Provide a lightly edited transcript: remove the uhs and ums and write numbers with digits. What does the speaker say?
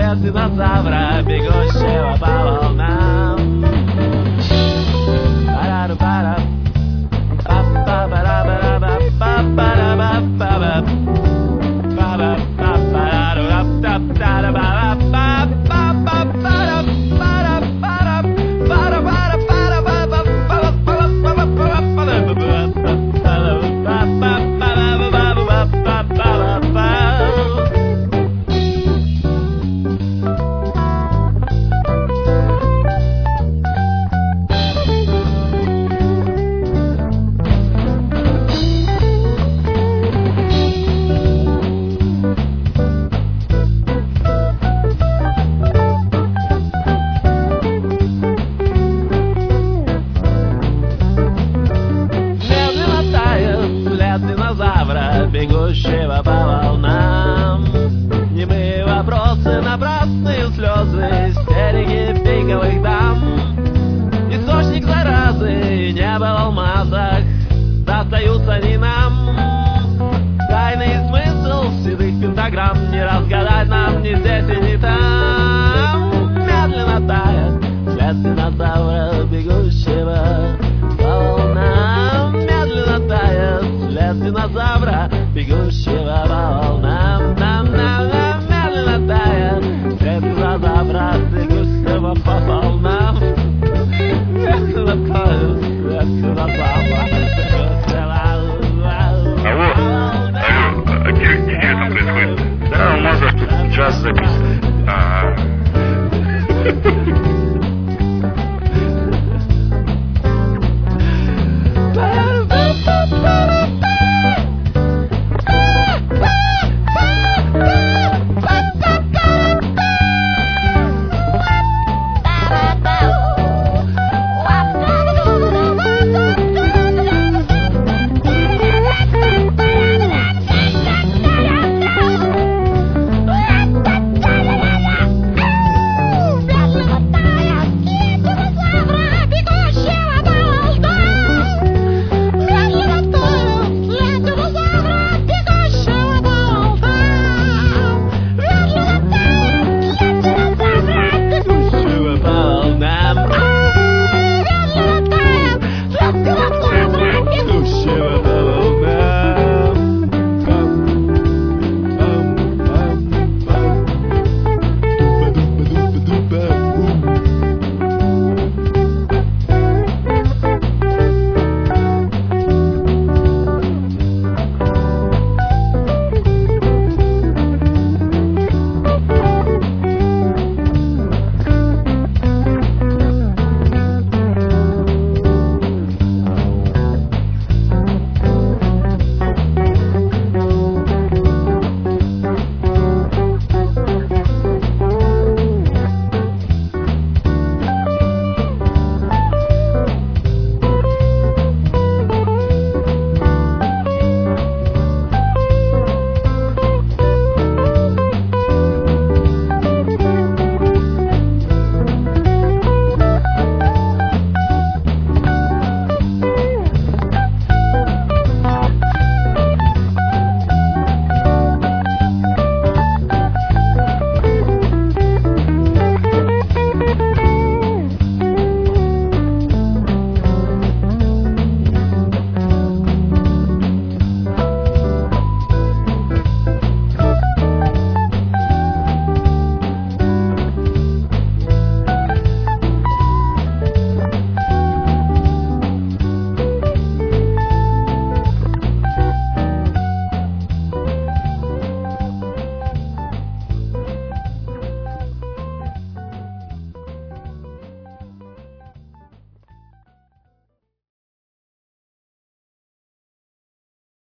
след динозавра, бегущего по волнам. Бегущего по волнам. Немые вопросы, напрасные слезы, истерики пиковых дам. Источник заразы, небо в алмазах, достаются они нам. Тайный смысл седых пентаграмм не разгадать нам ни здесь и не там. Медленно тает след динозавра, бегущего по волнам. Медленно тает след динозавра, бегущего по волнам. Медленно тает след динозавра, бегущего по волнам. Медленно тает след динозавра, бегущего. Алло, а где там происходит? Да, у нас тут джаз записывает.